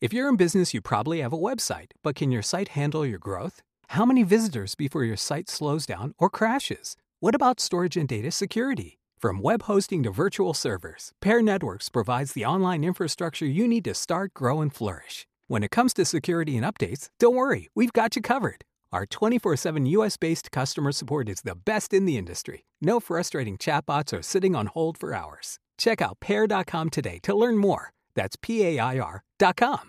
If you're in business, you probably have a website, but can your site handle your growth? How many visitors before your site slows down or crashes? What about storage and data security? From web hosting to virtual servers, Pair Networks provides the online infrastructure you need to start, grow, and flourish. When it comes to security and updates, don't worry, we've got you covered. Our 24/7 US-based customer support is the best in the industry. No frustrating chatbots or sitting on hold for hours. Check out Pair.com today to learn more. That's PAIR.com.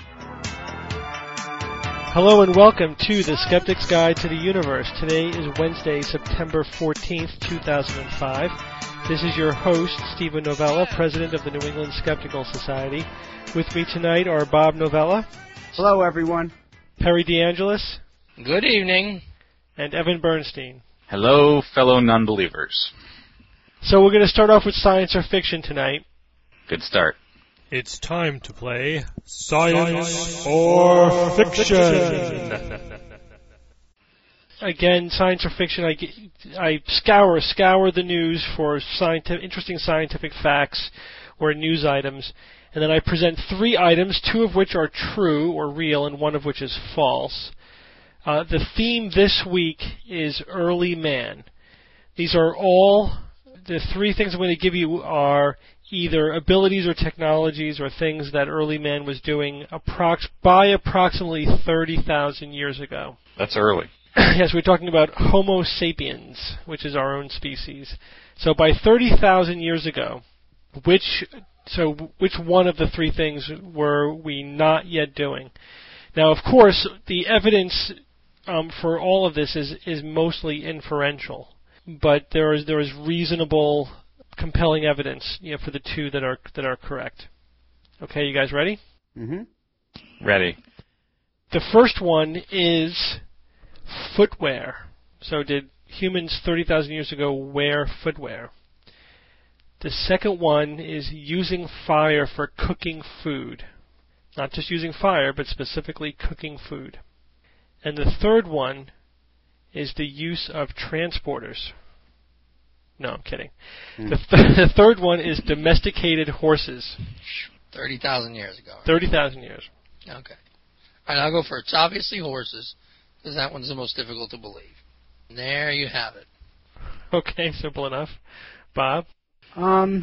Hello and welcome to the Skeptic's Guide to the Universe. Today is Wednesday, September 14th, 2005. This is your host, Stephen Novella, President of the New England Skeptical Society. With me tonight are Bob Novella. Hello, everyone. Perry DeAngelis. Good evening. And Evan Bernstein. Hello, fellow non-believers. So we're going to start off with science or fiction tonight. Good start. It's time to play Science or Fiction. Again, science or fiction, I scour the news for interesting scientific facts or news items, and then I present 3 items, 2 of which are true or real, and 1 of which is false. The theme this week is early man. These are all, the 3 things I'm going to give you are either abilities or technologies or things that early man was doing by approximately 30,000 years ago. That's early. Yes, we're talking about Homo sapiens, which is our own species. So by 30,000 years ago, which one of the 3 things were we not yet doing? Now, of course, the evidence for all of this is mostly inferential, but there is reasonable, compelling evidence, for the 2 that are correct. Okay, you guys ready? Mm-hmm. Ready. The first one is footwear. So did humans 30,000 years ago wear footwear? The second one is using fire for cooking food. Not just using fire, but specifically cooking food. And the third one is the use of transporters. No, I'm kidding. The third one is domesticated horses. 30,000 years ago. 30,000 years. Okay. All right, I'll go for it. It's obviously horses, because that one's the most difficult to believe. And there you have it. Okay, simple enough. Bob? I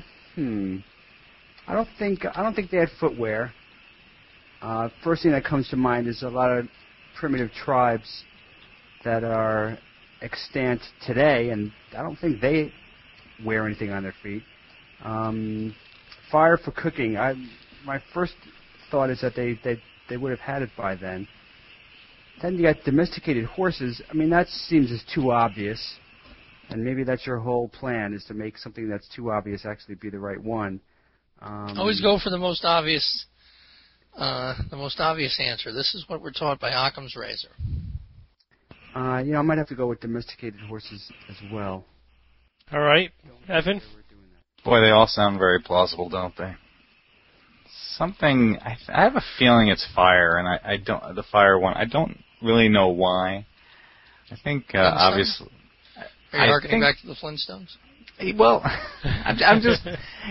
don't think they had footwear. First thing that comes to mind is a lot of primitive tribes that are extant today, and I don't think they wear anything on their feet. Fire for cooking. My first thought is that they would have had it by then. Then you got domesticated horses. I mean, that seems as too obvious, and maybe that's your whole plan, is to make something that's too obvious actually be the right one. Always go for the most obvious answer. This is what we're taught by Occam's razor. I might have to go with domesticated horses as well. All right. Evan? Boy, they all sound very plausible, don't they? I have a feeling it's fire, and I don't, the fire one, I don't really know why. I think, obviously... Are you harkening back to the Flintstones? Well, I'm just,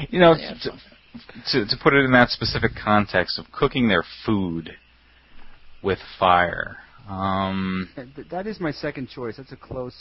to put it in that specific context of cooking their food with fire. That is my second choice. That's a close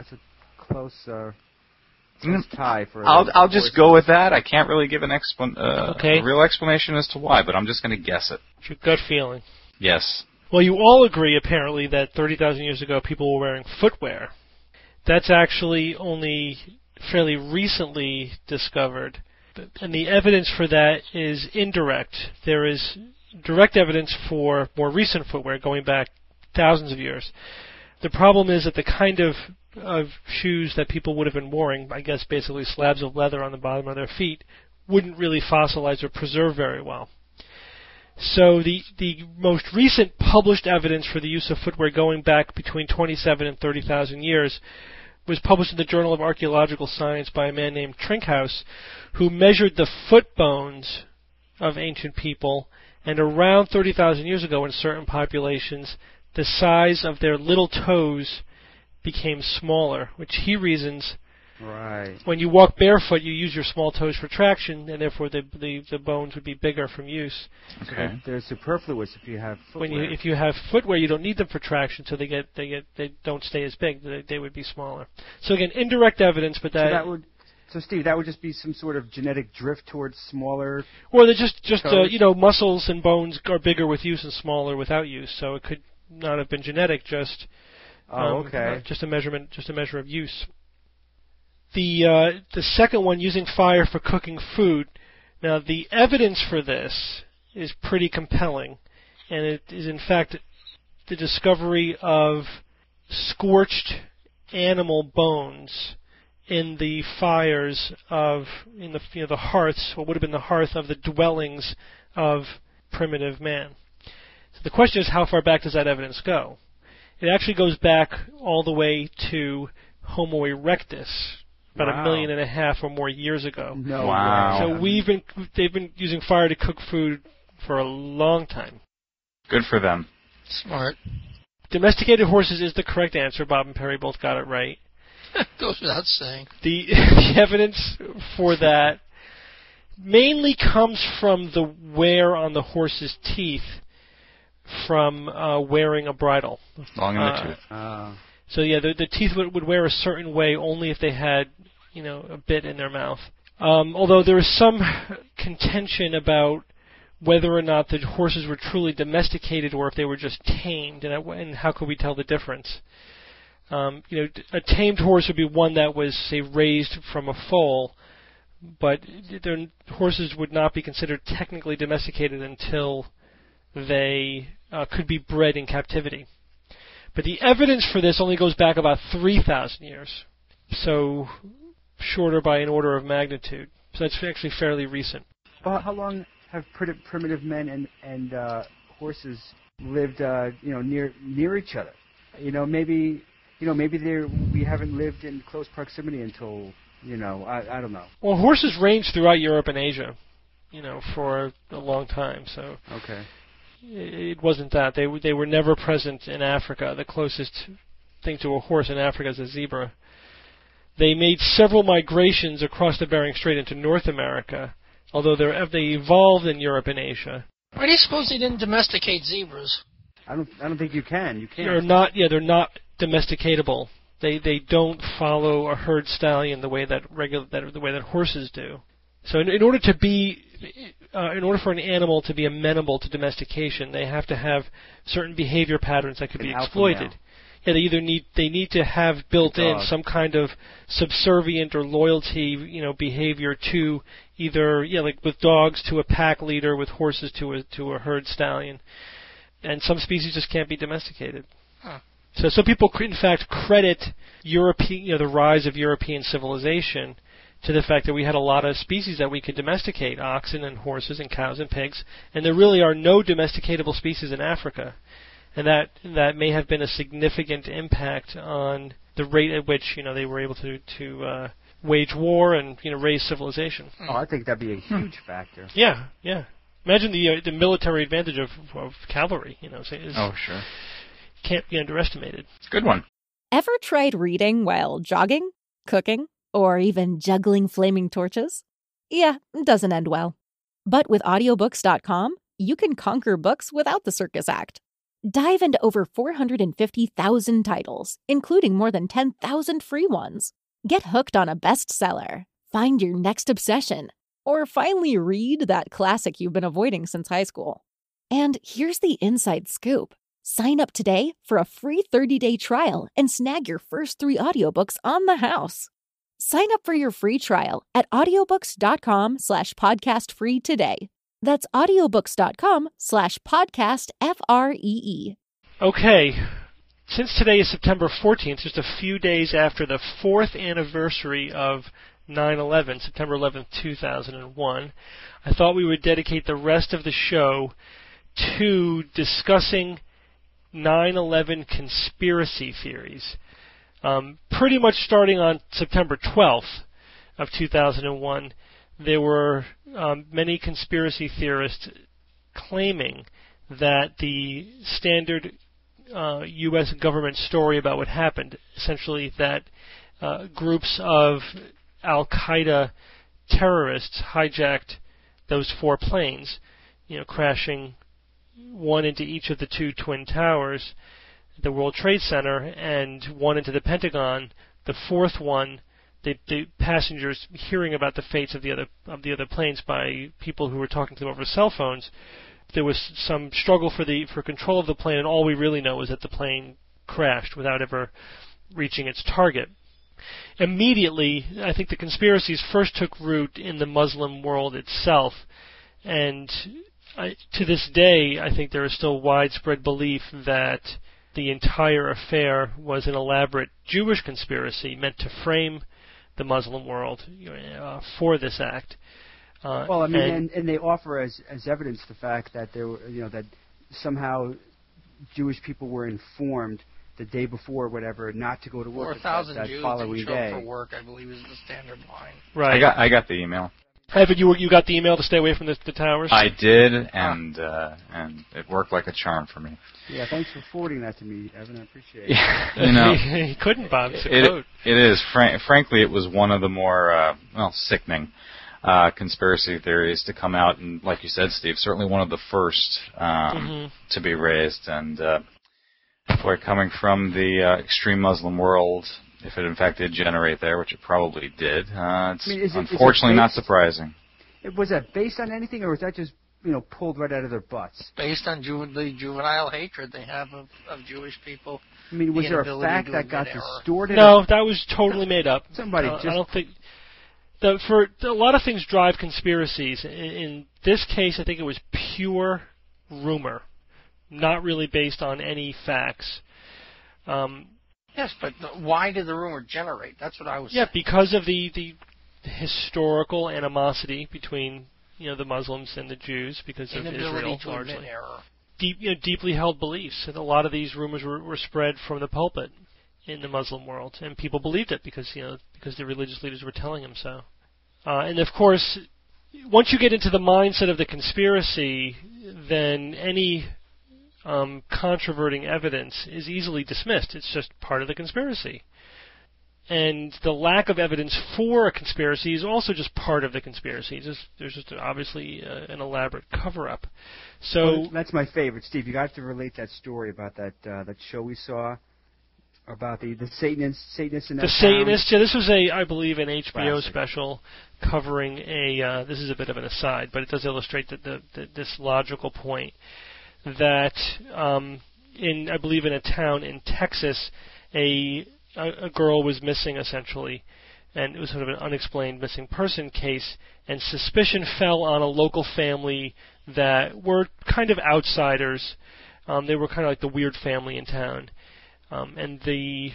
tie for. I'll just go with that. I can't really give a real explanation as to why, but I'm just going to guess it. It's your gut feeling. Yes. Well, you all agree apparently that 30,000 years ago people were wearing footwear. That's actually only fairly recently discovered, and the evidence for that is indirect. There is direct evidence for more recent footwear going back thousands of years. The problem is that the kind of shoes that people would have been wearing, I guess basically slabs of leather on the bottom of their feet, wouldn't really fossilize or preserve very well. So the most recent published evidence for the use of footwear going back between 27 and 30,000 years was published in the Journal of Archaeological Science by a man named Trinkhaus, who measured the foot bones of ancient people, and around 30,000 years ago in certain populations, the size of their little toes became smaller, which he reasons Right. When you walk barefoot, you use your small toes for traction, and therefore the bones would be bigger from use. Okay. They're superfluous if you have footwear. If you have footwear, you don't need them for traction, so they don't stay as big. They would be smaller. So again, indirect evidence, but So Steve, that would just be some sort of genetic drift towards smaller. Or they're just toes? Muscles and bones are bigger with use and smaller without use. So it could not have been genetic, just just a measure of use. The second one, using fire for cooking food. Now the evidence for this is pretty compelling, and it is in fact the discovery of scorched animal bones in the fires the hearths, what would have been the hearth of the dwellings of primitive man. So the question is, how far back does that evidence go? It actually goes back all the way to Homo erectus, about 1.5 million or more years ago. No. Wow. So they've been using fire to cook food for a long time. Good for them. Smart. Domesticated horses is the correct answer. Bob and Perry both got it right. Goes without saying. The evidence for that mainly comes from the wear on the horse's teeth from wearing a bridle. Long in the tooth. So yeah, the teeth would wear a certain way only if they had, a bit in their mouth. Although there is some contention about whether or not the horses were truly domesticated or if they were just tamed, and how could we tell the difference? A tamed horse would be one that was, say, raised from a foal, but horses would not be considered technically domesticated until they could be bred in captivity. But the evidence for this only goes back about 3,000 years, so shorter by an order of magnitude. So that's actually fairly recent. Well, how long have primitive men and horses lived, near each other? Maybe we haven't lived in close proximity until, I don't know. Well, horses ranged throughout Europe and Asia, for a long time. So okay. It wasn't that. They were never present in Africa. The closest thing to a horse in Africa is a zebra. They made several migrations across the Bering Strait into North America, although they evolved in Europe and Asia. Why do you suppose they didn't domesticate zebras? I don't think you can. You can't. They're not domesticatable. They don't follow a herd stallion the way that horses do. So in order for an animal to be amenable to domestication, they have to have certain behavior patterns that could be exploited. Yeah, they need to have built in some kind of subservient or loyalty, behavior to either, like with dogs to a pack leader, with horses to a herd stallion, and some species just can't be domesticated. Huh. So some people, in fact, credit the rise of European civilization to the fact that we had a lot of species that we could domesticate, oxen and horses and cows and pigs, and there really are no domesticatable species in Africa. And that may have been a significant impact on the rate at which they were able to wage war and raise civilization. Oh, I think that'd be a huge factor. Yeah. Imagine the military advantage of cavalry. Sure. Can't be underestimated. Good one. Ever tried reading while jogging, cooking, or even juggling flaming torches? Yeah, it doesn't end well. But with audiobooks.com, you can conquer books without the circus act. Dive into over 450,000 titles, including more than 10,000 free ones. Get hooked on a bestseller, find your next obsession, or finally read that classic you've been avoiding since high school. And here's the inside scoop. Sign up today for a free 30-day trial and snag your first 3 audiobooks on the house. Sign up for your free trial at audiobooks.com/podcastfree today. That's audiobooks.com/podcastfree. Okay. Since today is September 14th, just a few days after the 4th anniversary of 9/11, September 11th, 2001, I thought we would dedicate the rest of the show to discussing 9/11 conspiracy theories. Pretty much starting on September 12th of 2001, there were many conspiracy theorists claiming that the standard U.S. government story about what happened, essentially that groups of Al-Qaeda terrorists hijacked those 4 planes, crashing one into each of the 2 twin towers, the World Trade Center, and one into the Pentagon. The 4th one, the passengers hearing about the fates of the other planes by people who were talking to them over cell phones. There was some struggle for control of the plane, and all we really know is that the plane crashed without ever reaching its target. Immediately, I think the conspiracies first took root in the Muslim world itself, and to this day, I think there is still widespread belief that the entire affair was an elaborate Jewish conspiracy meant to frame the Muslim world for this act. Well, I mean, and they offer as evidence the fact that there were, that somehow Jewish people were informed the day before, or whatever, not to go to work that Jews following day. for work, I believe, is the standard line. Right. I got the email. Evan, you got the email to stay away from the towers? I did, and it worked like a charm for me. Yeah, thanks for forwarding that to me, Evan. I appreciate it. Yeah, he couldn't, Bob. It's a code. It is. Frankly, it was one of the more sickening conspiracy theories to come out, and like you said, Steve, certainly one of the first to be raised. And coming from the extreme Muslim world, if it in fact did generate there, which it probably did, it's unfortunately not surprising. Was that based on anything, or was that just pulled right out of their butts? Based on the juvenile hatred they have of Jewish people. I mean, was there a fact that got distorted? No, that was totally made up. Somebody just... I don't think... For a lot of things drive conspiracies. In this case, I think it was pure rumor, not really based on any facts. Yes, but why did the rumor generate? That's what I was saying. Yeah, because of the historical animosity between the Muslims and the Jews, because of Israel largely. Deeply held beliefs, and a lot of these rumors were spread from the pulpit in the Muslim world, and people believed it because the religious leaders were telling them so. And of course, once you get into the mindset of the conspiracy, then any controverting evidence is easily dismissed. It's just part of the conspiracy. And the lack of evidence for a conspiracy is also just part of the conspiracy. There's just obviously an elaborate cover-up. So that's my favorite, Steve. You have to relate that story about that show we saw about the Satanists in that town. The Satanists. Yeah, this was I believe an HBO special covering a. This is a bit of an aside, but it does illustrate this logical point that I believe in a town in Texas, a girl was missing essentially, and it was sort of an unexplained missing person case, and suspicion fell on a local family that were kind of outsiders. They were kind of like the weird family in town, and the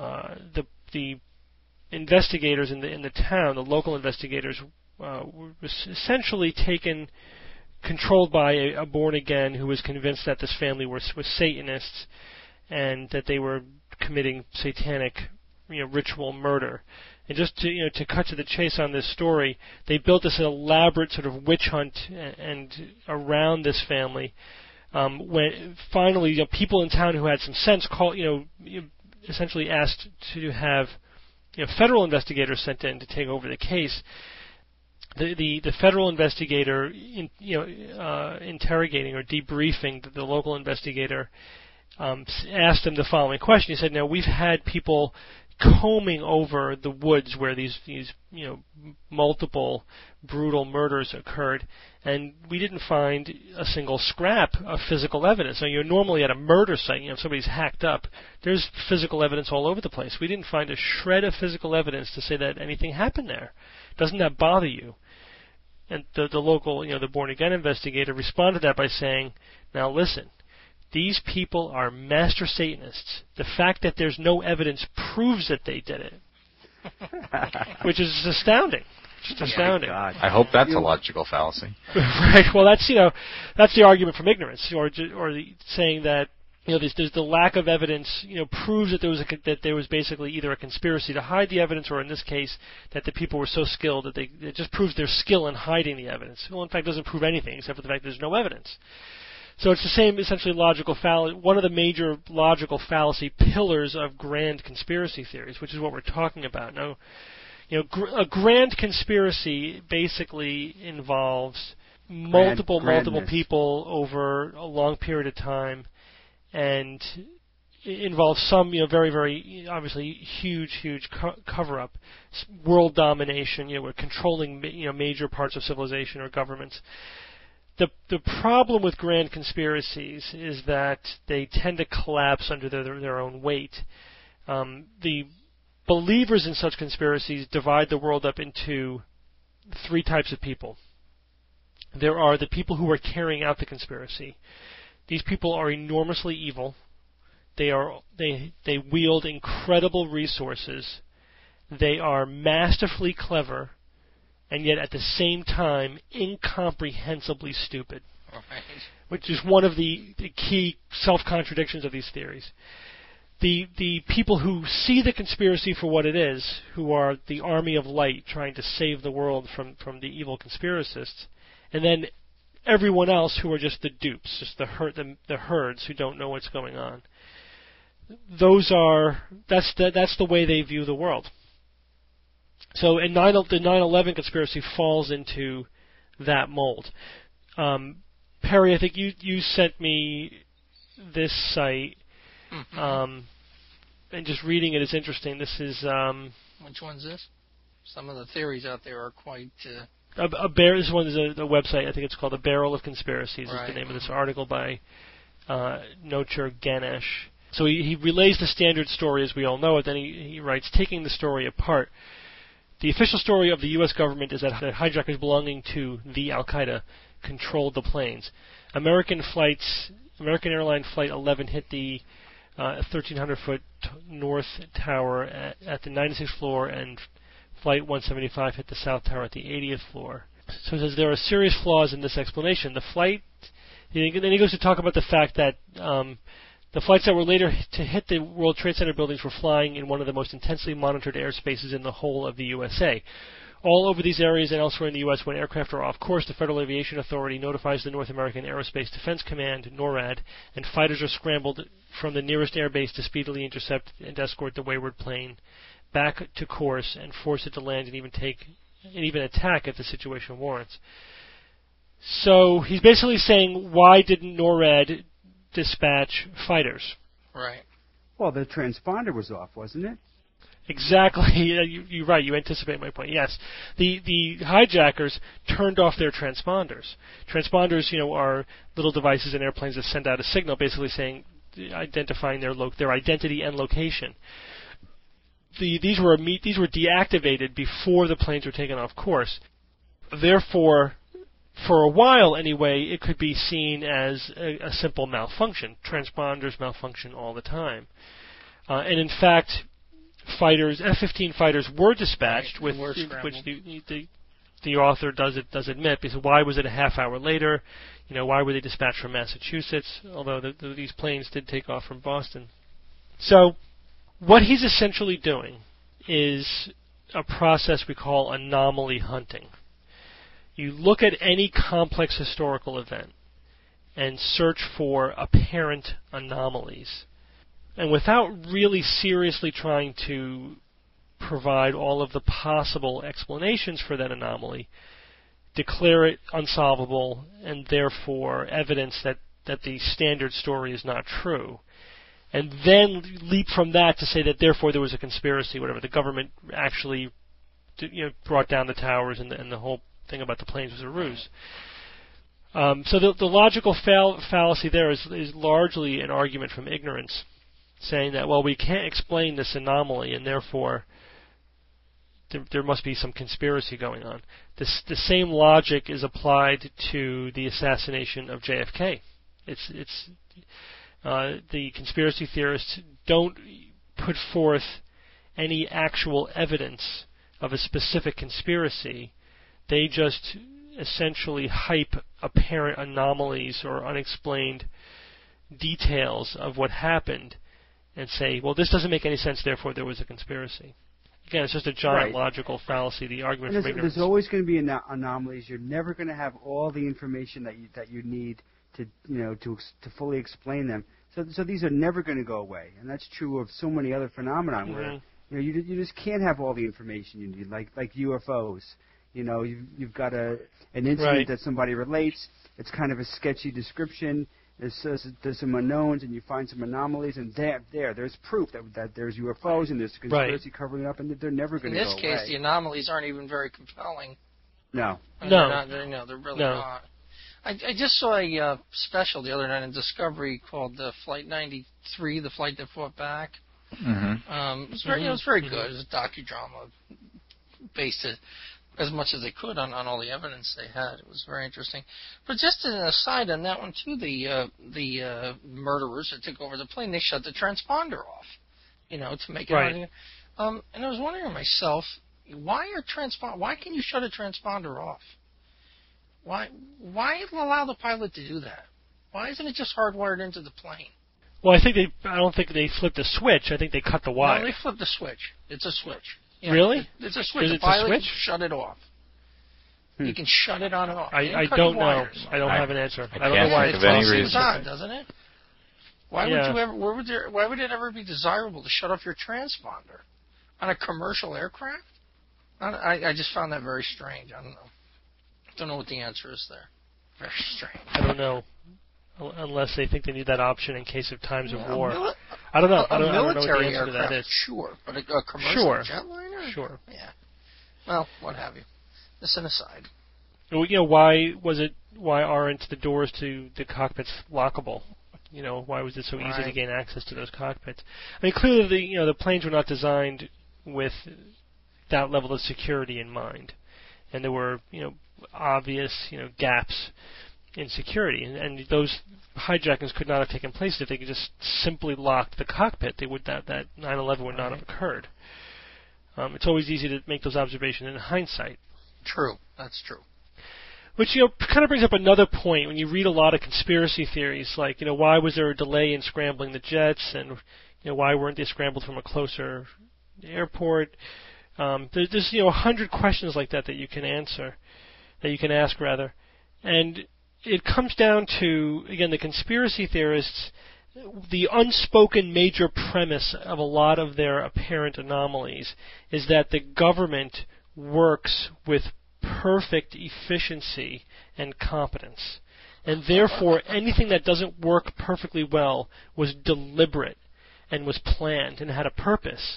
investigators in the town, the local investigators, were essentially controlled by a born-again who was convinced that this family was Satanists and that they were committing satanic, ritual murder. And just to cut to the chase on this story, they built this elaborate sort of witch hunt and around this family. When finally, people in town who had some sense essentially asked to have federal investigators sent in to take over the case. The federal investigator, interrogating or debriefing the local investigator, asked him the following question. He said, "Now we've had people combing over the woods where these multiple brutal murders occurred, and we didn't find a single scrap of physical evidence. Now, you're normally at a murder site, if somebody's hacked up, there's physical evidence all over the place. We didn't find a shred of physical evidence to say that anything happened there. Doesn't that bother you?" And the local, the born-again investigator responded to that by saying, "Now listen, these people are master Satanists. The fact that there's no evidence proves that they did it." Which is astounding. Just astounding. I hope that's a logical fallacy. Right. Well, that's the argument from ignorance, or saying that there's the lack of evidence proves that there was basically either a conspiracy to hide the evidence, or in this case that the people were so skilled that it just proves their skill in hiding the evidence. Well, in fact, it doesn't prove anything except for the fact there's no evidence. So it's the same, essentially, logical fallacy. One of the major logical fallacy pillars of grand conspiracy theories, which is what we're talking about now. A grand conspiracy basically involves multiple people over a long period of time, and it involves some, very, very obviously huge cover-up, world domination. We're controlling, major parts of civilization or governments. The problem with grand conspiracies is that they tend to collapse under their own weight. The believers in such conspiracies divide the world up into three types of people. There are the people who are carrying out the conspiracy. These people are enormously evil. They wield incredible resources. They are masterfully clever, and yet at the same time incomprehensibly stupid. Right. Which is one of the key self-contradictions of these theories. The people who see the conspiracy for what it is, who are the army of light trying to save the world from the evil conspiracists, and then everyone else who are just the dupes, just the herds who don't know what's going on. That's the way they view the world. So the 9/11 conspiracy falls into that mold. Perry, I think you sent me this site, and just reading it is interesting. This is which one's this? Some of the theories out there are quite. This one is a website. I think it's called A Barrel of Conspiracies. Right. Is the name of this article by Nocher Ganesh. So he relays the standard story as we all know it. Then he writes, taking the story apart. The official story of the U.S. government is that the hijackers belonging to the Al-Qaeda controlled the planes. American Airline Flight 11 hit the 1,300-foot North Tower at the 96th floor, and Flight 175 hit the South Tower at the 80th floor. So it says there are serious flaws in this explanation. Then he goes to talk about the fact that the flights that were later to hit the World Trade Center buildings were flying in one of the most intensely monitored airspaces in the whole of the USA. All over these areas and elsewhere in the U.S., when aircraft are off course, the Federal Aviation Authority notifies the North American Aerospace Defense Command, NORAD, and fighters are scrambled from the nearest airbase to speedily intercept and escort the wayward plane back to course and force it to land and even attack if the situation warrants. So he's basically saying, why didn't NORAD dispatch fighters? Right. Well, the transponder was off, wasn't it? Exactly. You're right. You anticipate my point. Yes. The hijackers turned off their transponders. Transponders, are little devices in airplanes that send out a signal, basically identifying their identity and location. These were deactivated before the planes were taken off course. Therefore, for a while anyway, it could be seen as a simple malfunction. Transponders malfunction all the time. And in fact, F-15 fighters were dispatched, which the author does admit, because why was it a half hour later? Why were they dispatched from Massachusetts? Although these planes did take off from Boston. So what he's essentially doing is a process we call anomaly hunting. You look at any complex historical event and search for apparent anomalies. And without really seriously trying to provide all of the possible explanations for that anomaly, declare it unsolvable and therefore evidence that the standard story is not true. And then leap from that to say that therefore there was a conspiracy, whatever. The government actually brought down the towers and the whole thing about the planes was a ruse. So the logical fallacy there is largely an argument from ignorance, saying that, well, we can't explain this anomaly, and therefore there must be some conspiracy going on. The same logic is applied to the assassination of JFK. The conspiracy theorists don't put forth any actual evidence of a specific conspiracy. They just essentially hype apparent anomalies or unexplained details of what happened and say, well, this doesn't make any sense, therefore there was a conspiracy. Again, it's just a giant logical fallacy, the argument from ignorance. There's always going to be anomalies. You're never going to have all the information that you need to fully explain them. So these are never going to go away, and that's true of so many other phenomena where you just can't have all the information you need, like UFOs. You've got an incident that somebody relates. It's kind of a sketchy description. There's some unknowns, and you find some anomalies, and there's proof that there's UFOs and there's conspiracy covering up, and they're never going to go away. In this case, the anomalies aren't even very compelling. No. They're really not. I just saw a special the other night in Discovery called Flight 93, the flight that fought back. Mm-hmm. It was very good. It was a docudrama based as much as they could on all the evidence they had. It was very interesting. But just an aside on that one too, the murderers that took over the plane, they shut the transponder off, to make it. Right. And I was wondering to myself, why can you shut a transponder off? Why allow the pilot to do that? Why isn't it just hardwired into the plane? Well, I don't think they flipped the switch. I think they cut the wire. No, they flipped the switch. It's a switch. Yeah, really? It's a switch. Is the it pilot a switch? can shut it off. You can shut it on and off. I don't know. I don't have an answer. I don't know why it's any reason. It's odd, doesn't it? Why would it ever be desirable to shut off your transponder on a commercial aircraft? I just found that very strange. I don't know. Don't know what the answer is there. Very strange. I don't know. Unless they think they need that option in case of times of war. I don't know. I don't know what the answer to that is. Sure. But a commercial jetliner? Sure. Yeah. Well, what have you. Just an aside. Why aren't the doors to the cockpits lockable? Why was it so easy to gain access to those cockpits? I mean, clearly the planes were not designed with that level of security in mind. And there were, obvious, gaps in security, and those hijackings could not have taken place if they could just simply locked the cockpit. That 9/11 would not have occurred. It's always easy to make those observations in hindsight. True, that's true. Which kind of brings up another point when you read a lot of conspiracy theories, like why was there a delay in scrambling the jets, and why weren't they scrambled from a closer airport? There's 100 questions like that you can answer, that you can ask rather, and it comes down to, again, the conspiracy theorists, the unspoken major premise of a lot of their apparent anomalies is that the government works with perfect efficiency and competence. And therefore, anything that doesn't work perfectly well was deliberate and was planned and had a purpose.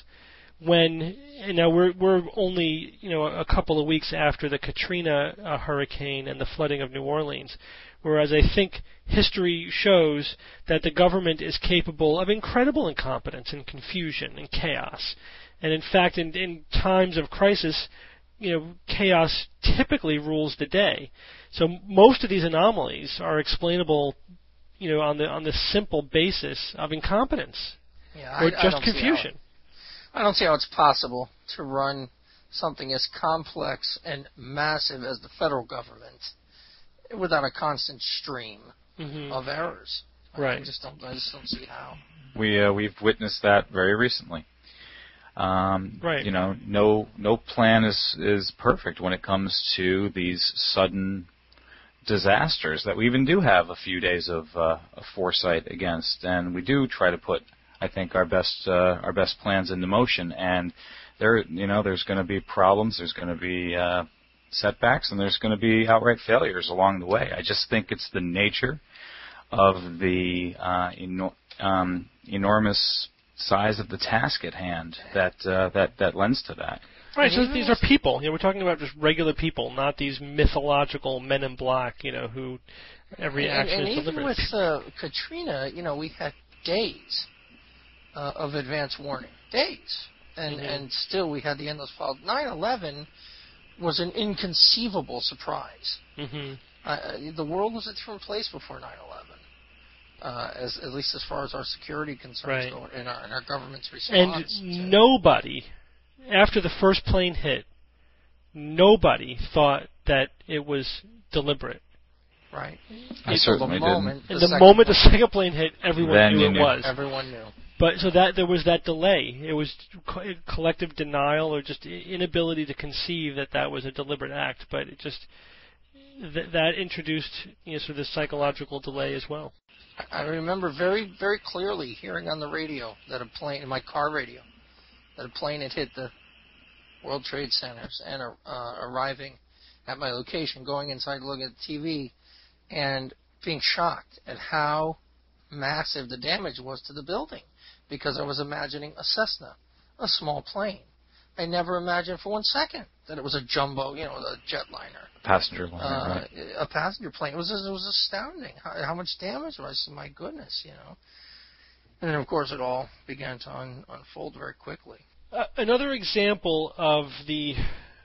Now we're only a couple of weeks after the Katrina hurricane and the flooding of New Orleans, whereas I think history shows that the government is capable of incredible incompetence and confusion and chaos, and in fact, in times of crisis, chaos typically rules the day. So most of these anomalies are explainable, on the simple basis of incompetence or just confusion. I don't see how it's possible to run something as complex and massive as the federal government without a constant stream of errors. Right. I just don't see how. We've witnessed that very recently. Right. No plan is perfect when it comes to these sudden disasters that we even do have a few days of foresight against, and we do try to put, I think, our best plans into motion. And there's going to be problems, there's going to be setbacks, and there's going to be outright failures along the way. I just think it's the nature of the enormous size of the task at hand that lends to that. Right. So these are people. We're talking about just regular people, not these mythological men in black. Who every action is deliberate. And even with Katrina, we had days of advance warning. Days. And still we had the endless fall. 9/11 was an inconceivable surprise. The world was a different place before 9/11, at least as far as our security concerns go, and our government's response. And nobody, after the first plane hit, nobody thought that it was deliberate. Right. I certainly didn't. The moment the second plane hit, everyone knew it was. Everyone knew. But so that there was that delay. It was collective denial or just inability to conceive that was a deliberate act. But it just, that introduced sort of this psychological delay as well. I remember very, very clearly hearing on the radio that a plane, in my car radio, that a plane had hit the World Trade Centers, and arriving at my location, going inside to look at the TV, and being shocked at how massive the damage was to the building, because I was imagining a Cessna, a small plane. I never imagined for 1 second that it was a jumbo, a jetliner. Passenger liner, right? A passenger plane. It was astounding how much damage was. My goodness, And then, of course, it all began to unfold very quickly. Another example of the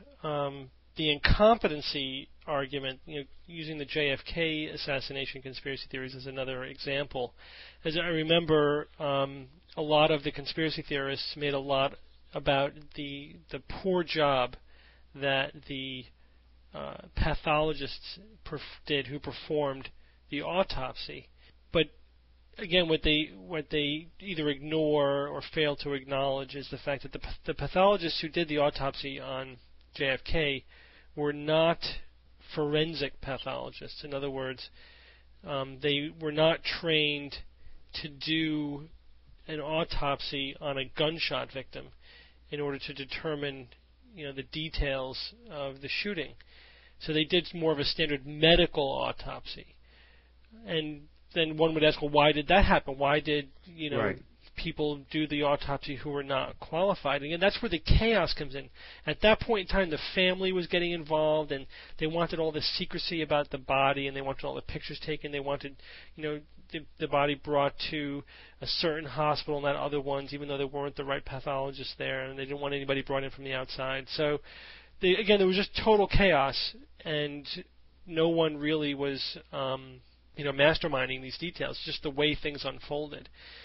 incompetency argument, using the JFK assassination conspiracy theories as another example. As I remember, a lot of the conspiracy theorists made a lot about the poor job that the pathologists did who performed the autopsy. But again, what they either ignore or fail to acknowledge is the fact that the pathologists who did the autopsy on JFK were not forensic pathologists. In other words, they were not trained to do an autopsy on a gunshot victim in order to determine, the details of the shooting. So they did more of a standard medical autopsy. And then one would ask, well, why did that happen? Why did, right. people do the autopsy who were not qualified? And that's where the chaos comes in. At that point in time, the family was getting involved, and they wanted all the secrecy about the body, and they wanted all the pictures taken. They wanted, the body brought to a certain hospital, not other ones, even though there weren't the right pathologists there, and they didn't want anybody brought in from the outside. So, there was just total chaos, and no one really was, masterminding these details, just the way things unfolded.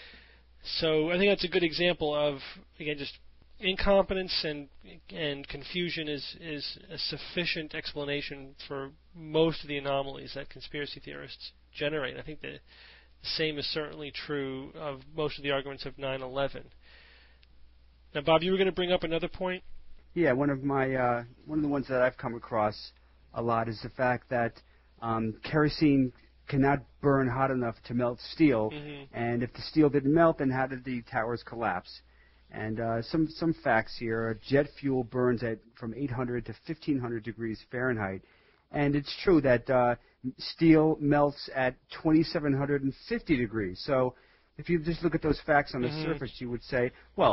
So I think that's a good example of, again, just incompetence and confusion is a sufficient explanation for most of the anomalies that conspiracy theorists generate. I think the same is certainly true of most of the arguments of 9/11. Now, Bob, you were going to bring up another point? Yeah, one of the ones that I've come across a lot is the fact that kerosene cannot burn hot enough to melt steel, and if the steel didn't melt, then how did the towers collapse? And some facts here: jet fuel burns from 800 to 1500 degrees Fahrenheit, and it's true that steel melts at 2750 degrees. So if you just look at those facts on the surface, you would say,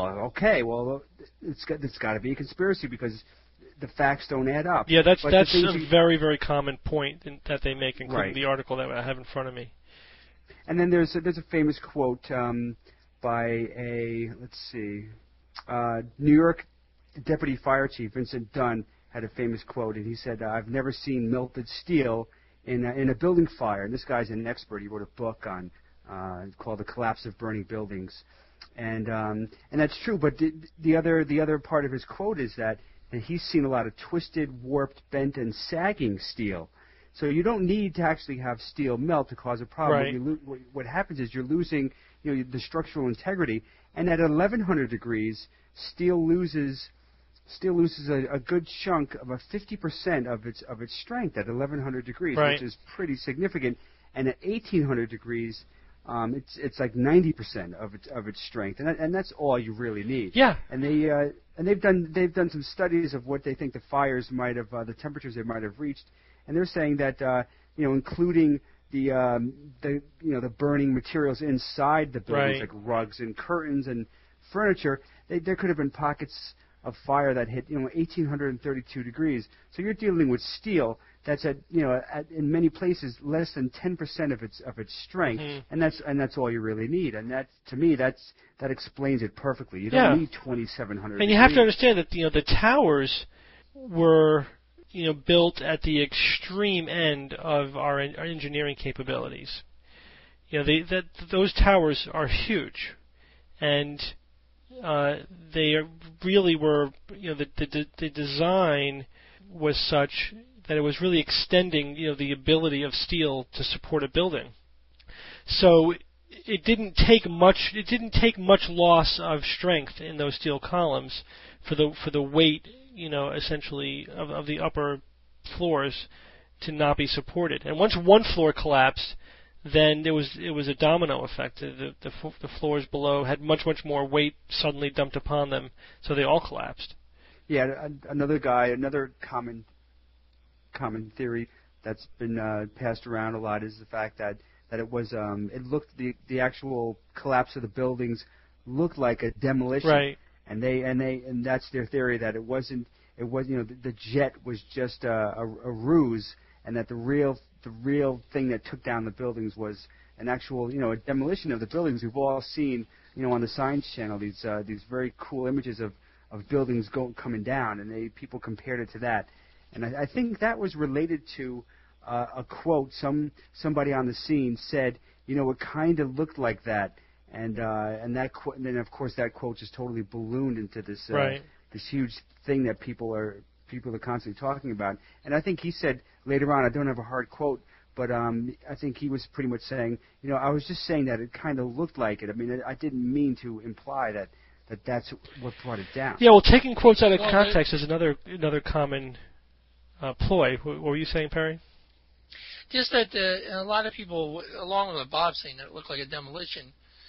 it's got to be a conspiracy because the facts don't add up. Yeah, that's a very, very common point that they make, including right. the article that I have in front of me. And then there's a famous quote by New York Deputy Fire Chief Vincent Dunn had a famous quote, and he said, "I've never seen melted steel in a building fire." And this guy's an expert. He wrote a book on called "The Collapse of Burning Buildings," and that's true. But the other part of his quote is that he's seen a lot of twisted, warped, bent, and sagging steel. So you don't need to actually have steel melt to cause a problem. Right. What happens is you're losing, the structural integrity. And at 1100 degrees, steel loses a good chunk of 50% of its strength at 1100 degrees, right. which is pretty significant. And at 1800 degrees, it's like 90% of its strength, and that's all you really need. Yeah. And they've done some studies of what they think the fires might have, the temperatures they might have reached, and they're saying that including the burning materials inside the buildings, right. like rugs and curtains and furniture, there could have been pockets of fire that hit 1832 degrees. So you're dealing with steel that's at in many places less than 10% of its strength, and that's all you really need. And that, to me, that explains it perfectly. You don't need 2,700. And you have to understand that the towers were built at the extreme end of our engineering capabilities. Those towers are huge, and they really were. The design was such that it was really extending the ability of steel to support a building. So it didn't take much loss of strength in those steel columns for the weight essentially of the upper floors to not be supported. And once one floor collapsed, then it was a domino effect. The floors below had much more weight suddenly dumped upon them, so they all collapsed. Yeah, another common theory that's been passed around a lot is the fact that it was the actual collapse of the buildings looked like a demolition. Right. And that's their theory, that it was the jet was just a ruse, and that the real thing that took down the buildings was an actual a demolition of the buildings. We've all seen on the Science Channel these very cool images of buildings coming down, and people compared it to that. And I think that was related to a quote. Somebody on the scene said, it kind of looked like that, and then of course that quote just totally ballooned into this this huge thing that people are constantly talking about. And I think he said later on, I don't have a hard quote, but I think he was pretty much saying, I was just saying that it kind of looked like it. I mean, I didn't mean to imply that's what brought it down. Yeah, well, taking quotes out of context is another common ploy. What were you saying, Perry? Just that a lot of people, along with what Bob's saying, that it looked like a demolition.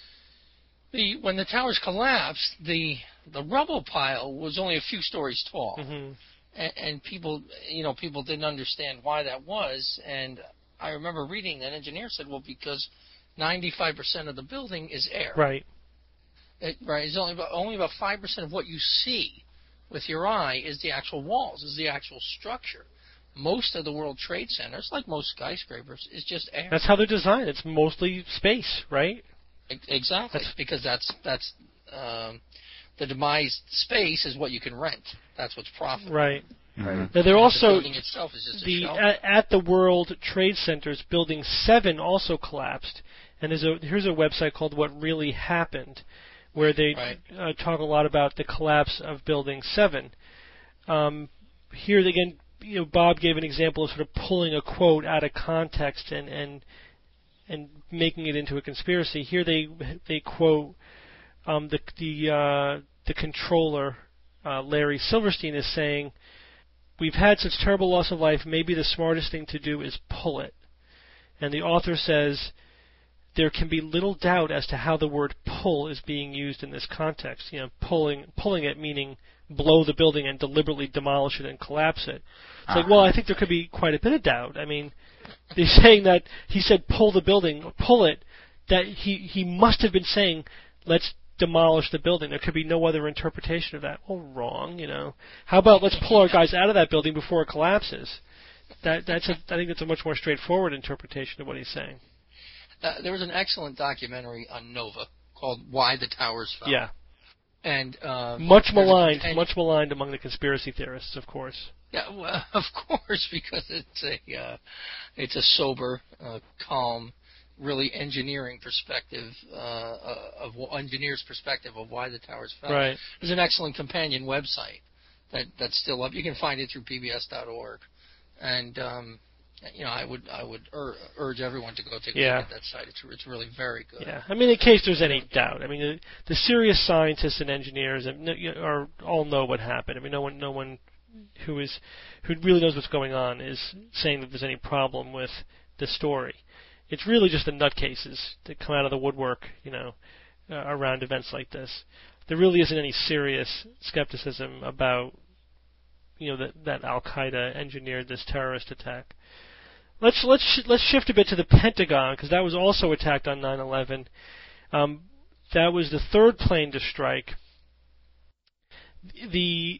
When the towers collapsed, the rubble pile was only a few stories tall, and people didn't understand why that was. And I remember reading that engineer said, well, because 95% of the building is air. Right. It's only about 5% of what you see with your eye is the actual walls, is the actual structure. Most of the World Trade Centers, like most skyscrapers, is just air. That's how they're designed. It's mostly space, right? Exactly, because that's the demised space is what you can rent. That's what's profitable. Right. Right. Now they're also the building itself is just a shell. At the World Trade Centers, Building 7 also collapsed, and here's a website called What Really Happened, where they talk a lot about the collapse of Building 7. Here again, Bob gave an example of sort of pulling a quote out of context and making it into a conspiracy. Here they quote the controller, Larry Silverstein, is saying, "We've had such terrible loss of life, maybe the smartest thing to do is pull it." And the author says, "There can be little doubt as to how the word pull is being used in this context. Pulling it meaning blow the building and deliberately demolish it and collapse it." It's like, well, I think there could be quite a bit of doubt. I mean, they're saying that he said pull the building, pull it, that he must have been saying, let's demolish the building. There could be no other interpretation of that. Well, wrong, How about let's pull our guys out of that building before it collapses? I think that's a much more straightforward interpretation of what he's saying. There was an excellent documentary on Nova called Why the Towers Fell. Yeah. And much maligned among the conspiracy theorists, of course. Yeah, well, of course, because it's a sober, calm, really engineering perspective engineer's perspective of why the towers fell. Right. There's an excellent companion website that's still up. You can find it through pbs.org, and I would urge everyone to go take a look at that site. It's really very good. Yeah, I mean, in case there's any doubt, I mean, the serious scientists and engineers all know what happened. I mean, no one who really knows what's going on is saying that there's any problem with the story. It's really just the nutcases that come out of the woodwork, around events like this. There really isn't any serious skepticism about, that Al Qaeda engineered this terrorist attack. Let's shift a bit to the Pentagon, because that was also attacked on 9/11. That was the third plane to strike. The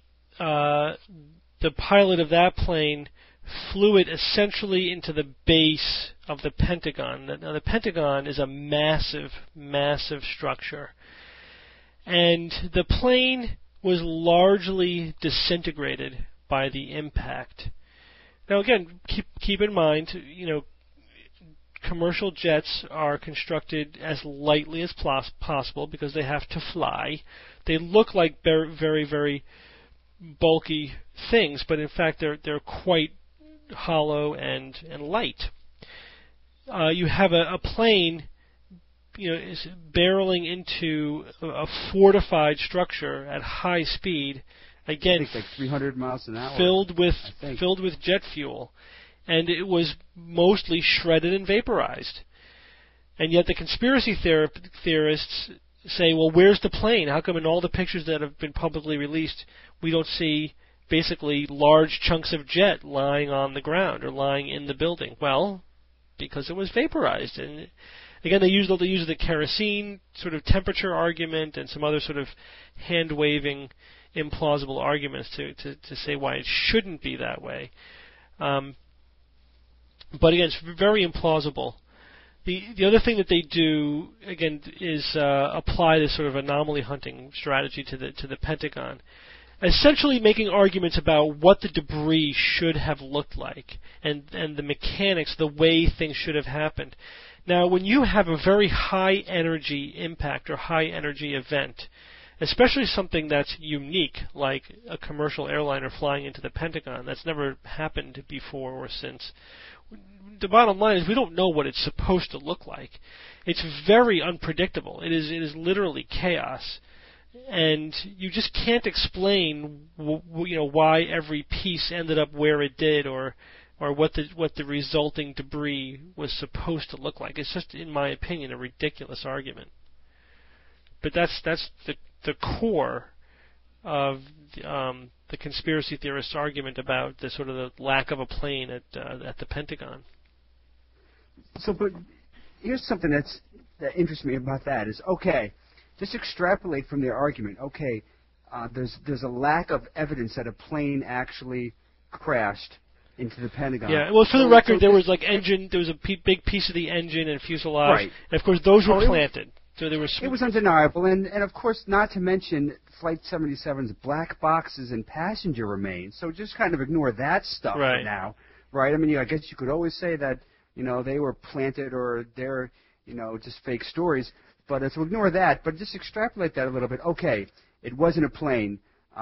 pilot of that plane flew it essentially into the base of the Pentagon. Now, the Pentagon is a massive, massive structure, and the plane was largely disintegrated by the impact. Now, again, keep in mind, commercial jets are constructed as lightly as possible because they have to fly. They look like very, very bulky things, but in fact they're quite hollow and light. You have a plane, is barreling into a fortified structure at high speed. Again, I think like 300 miles an hour. Filled with jet fuel, and it was mostly shredded and vaporized. And yet the conspiracy theorists say, well, where's the plane? How come in all the pictures that have been publicly released, we don't see basically large chunks of jet lying on the ground or lying in the building? Well, because it was vaporized. And again, they use the kerosene sort of temperature argument and some other sort of hand-waving, implausible arguments to say why it shouldn't be that way. But again, it's very implausible. The other thing that they do, again, is apply this sort of anomaly hunting strategy to the Pentagon, essentially making arguments about what the debris should have looked like and the mechanics, the way things should have happened. Now, when you have a very high energy impact or high energy event, especially something that's unique, like a commercial airliner flying into the Pentagon, that's never happened before or since. The bottom line is we don't know what it's supposed to look like. It's very unpredictable. It is literally chaos, and you just can't explain why every piece ended up where it did or what the resulting debris was supposed to look like. It's just, in my opinion, a ridiculous argument. But that's the core of the conspiracy theorists' argument about the sort of the lack of a plane at the Pentagon. So, but here's something that interests me about that is, okay, just extrapolate from their argument. Okay, there's a lack of evidence that a plane actually crashed into the Pentagon. Yeah, well, for the record, there was a big piece of the engine and fuselage, right. And of course those were planted. So there was. It was undeniable, and of course, not to mention Flight 77's black boxes and passenger remains. So just kind of ignore that stuff for now, right? I mean, I guess you could always say that they were planted or they're just fake stories, but so ignore that. But just extrapolate that a little bit. Okay, it wasn't a plane.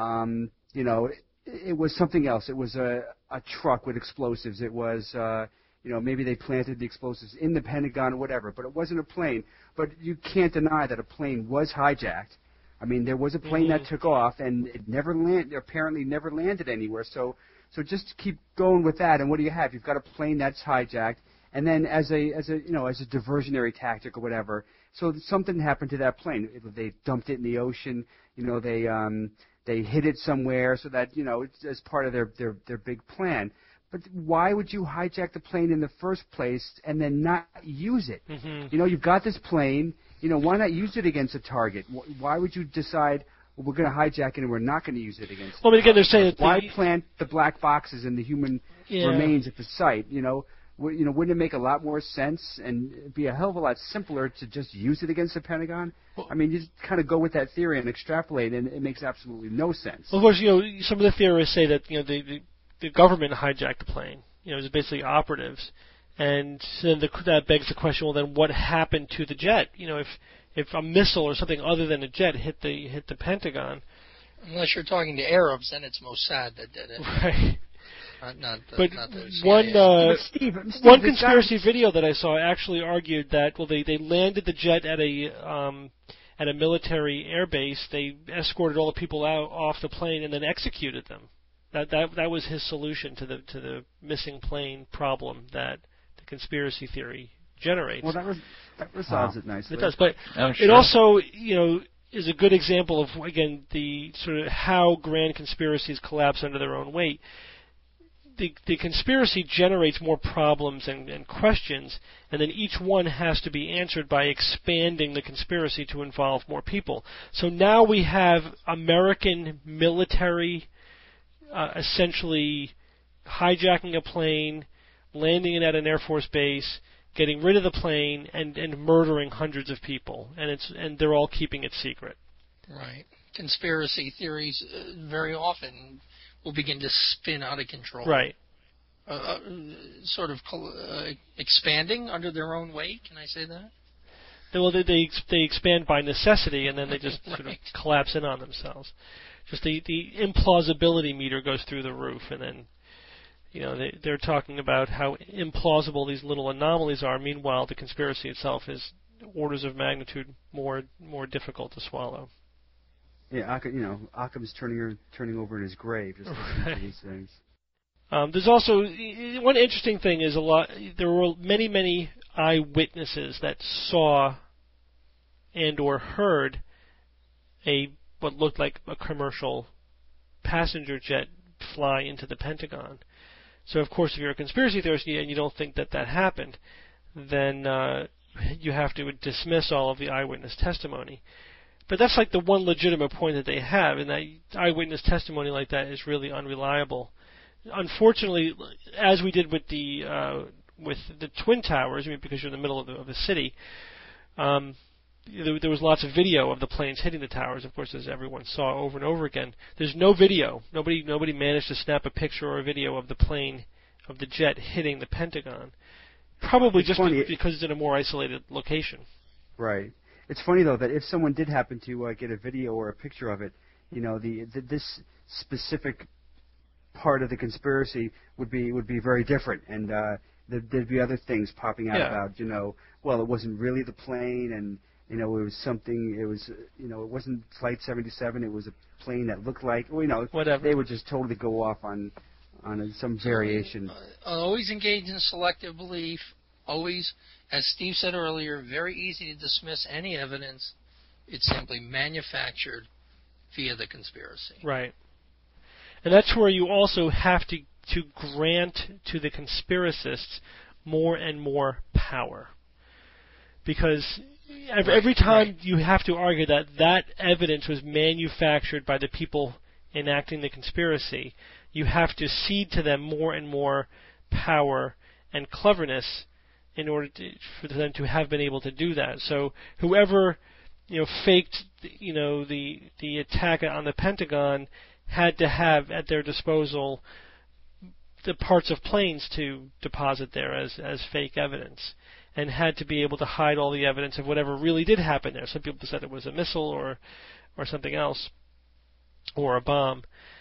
It was something else. It was a truck with explosives. It was. Maybe they planted the explosives in the Pentagon or whatever, but it wasn't a plane. But you can't deny that a plane was hijacked. I mean, there was a plane that took off, and it apparently never landed anywhere. So just keep going with that. And what do you have? You've got a plane that's hijacked, and then as a diversionary tactic or whatever. So something happened to that plane. They dumped it in the ocean. They hid it somewhere so that it's as part of their big plan. But why would you hijack the plane in the first place and then not use it? Mm-hmm. You've got this plane. Why not use it against a target? Why would you decide, well, we're going to hijack it and we're not going to use it against? Well, but again, they're saying that why plant the black boxes and the human remains at the site? Wouldn't it make a lot more sense and be a hell of a lot simpler to just use it against the Pentagon? Well, I mean, you just kind of go with that theory and extrapolate, and it makes absolutely no sense. Well, of course, some of the theorists say that the government hijacked the plane. It was basically operatives, and then that begs the question: well, then what happened to the jet? If a missile or something other than a jet hit the Pentagon. Unless you're talking to Arabs, then it's Mossad that did it. Right. But Steve, one conspiracy video that I saw actually argued that they landed the jet at a military air base. They escorted all the people out off the plane and then executed them. That was his solution to the missing plane problem that the conspiracy theory generates. Well, that resolves it nicely. It does, but it also is a good example of, again, the sort of how grand conspiracies collapse under their own weight. The conspiracy generates more problems and questions, and then each one has to be answered by expanding the conspiracy to involve more people. So now we have American military essentially hijacking a plane, landing it at an Air Force base, getting rid of the plane, and murdering hundreds of people, and they're all keeping it secret. Right. Conspiracy theories very often will begin to spin out of control. Right. Sort of expanding under their own weight. Can I say that? Well, they expand by necessity, and then they just sort of collapse in on themselves. Just the implausibility meter goes through the roof, and then they're talking about how implausible these little anomalies are. Meanwhile, the conspiracy itself is orders of magnitude more difficult to swallow. Yeah, Occam's turning over in his grave just listening to these things. There's also one interesting thing is there were many eyewitnesses that saw and or heard what looked like a commercial passenger jet fly into the Pentagon. So of course, if you're a conspiracy theorist and you don't think that happened, then you have to dismiss all of the eyewitness testimony. But that's like the one legitimate point that they have, and that eyewitness testimony like that is really unreliable. Unfortunately, as we did with the Twin Towers, because you're in the middle of the city, there was lots of video of the planes hitting the towers, of course, as everyone saw over and over again. There's no video. Nobody managed to snap a picture or a video of the plane, of the jet hitting the Pentagon. Probably just because it's in a more isolated location. Right. It's funny, though, that if someone did happen to get a video or a picture of it, this specific part of the conspiracy would be very different, and there'd be other things popping out about, well, it wasn't really the plane, and it was something. It was, it wasn't Flight 77. It was a plane that looked like, whatever. They would just totally go off on some variation. Always engage in selective belief. Always, as Steve said earlier, very easy to dismiss any evidence. It's simply manufactured via the conspiracy. Right. And that's where you also have to grant to the conspiracists more and more power. Because every time you have to argue that evidence was manufactured by the people enacting the conspiracy, you have to cede to them more and more power and cleverness in order for them to have been able to do that. So whoever faked the attack on the Pentagon had to have at their disposal the parts of planes to deposit there as fake evidence, and had to be able to hide all the evidence of whatever really did happen there. Some people said it was a missile or something else, or a bomb.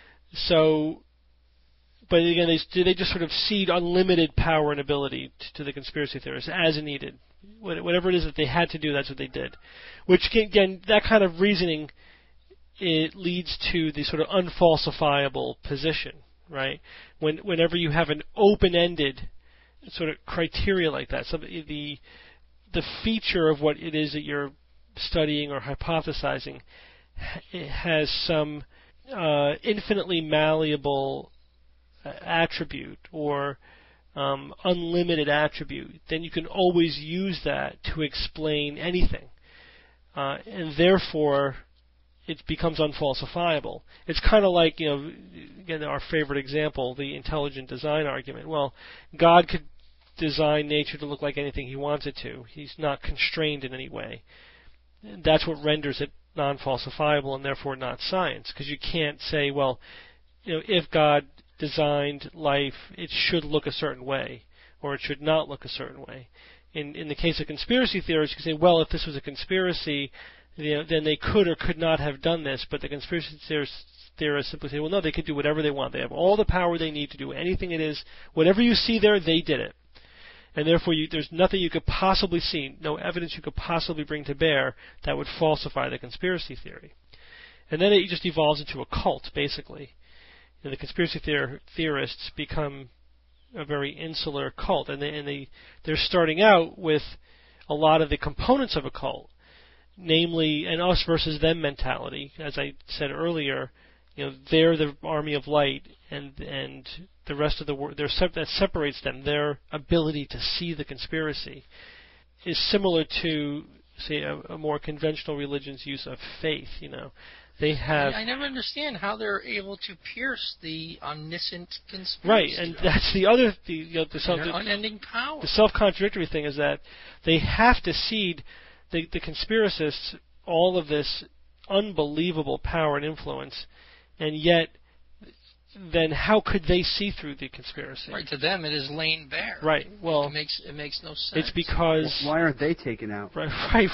So, but again, they just sort of cede unlimited power and ability to the conspiracy theorists as needed. Whatever it is that they had to do, that's what they did. Which, again, that kind of reasoning, it leads to the sort of unfalsifiable position, right? Whenever you have an open-ended sort of criteria like that, so the feature of what it is that you're studying or hypothesizing has some infinitely malleable attribute or unlimited attribute, then you can always use that to explain anything, and therefore it becomes unfalsifiable. It's kind of like, again, our favorite example, the intelligent design argument. Well, God could design nature to look like anything he wants it to. He's not constrained in any way. That's what renders it non-falsifiable and therefore not science, because you can't say, well, if God designed life, it should look a certain way, or it should not look a certain way. In the case of conspiracy theorists, you can say, well, if this was a conspiracy, then they could or could not have done this, but the conspiracy theorists simply say, well, no, they could do whatever they want. They have all the power they need to do anything it is. Whatever you see there, they did it. And therefore, there's nothing you could possibly see, no evidence you could possibly bring to bear that would falsify the conspiracy theory. And then it just evolves into a cult, basically. The conspiracy theorists become a very insular cult, and they're starting out with a lot of the components of a cult, namely an us versus them mentality. As I said earlier, they're the army of light, and the rest of the world, that separates them. Their ability to see the conspiracy is similar to, say, a more conventional religion's use of faith. They have. I never understand how they're able to pierce the omniscient conspiracy. Right, and that's the other, the unending power. The self-contradictory thing is that they have to cede the conspiracists all of this unbelievable power and influence, and yet, then how could they see through the conspiracy? Right, to them it is laying bare. Right. Well, it makes no sense. It's because why aren't they taken out? Right.